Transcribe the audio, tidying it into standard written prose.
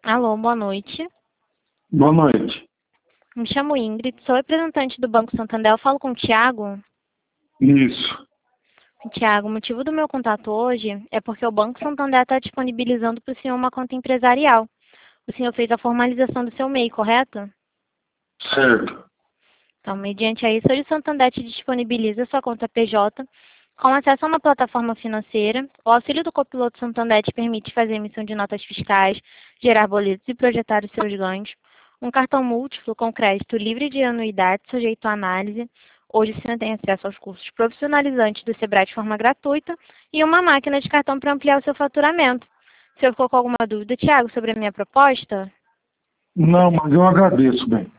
Alô, boa noite. Boa noite. Me chamo Ingrid, sou representante do Banco Santander. Eu falo com o Thiago. Isso. Thiago, o motivo do meu contato hoje é porque o Banco Santander está disponibilizando para o senhor uma conta empresarial. O senhor fez a formalização do seu MEI, correto? Certo. Então, mediante a isso, hoje o Santander te disponibiliza sua conta PJ com acesso a uma plataforma financeira. O auxílio do copiloto Santander te permite fazer emissão de notas fiscais, gerar boletos e projetar os seus ganhos. Um cartão múltiplo com crédito livre de anuidade, sujeito à análise. Hoje você tem acesso aos cursos profissionalizantes do Sebrae de forma gratuita e uma máquina de cartão para ampliar o seu faturamento. Se eu ficou com alguma dúvida, Thiago, sobre a minha proposta? Não, mas eu agradeço, bem.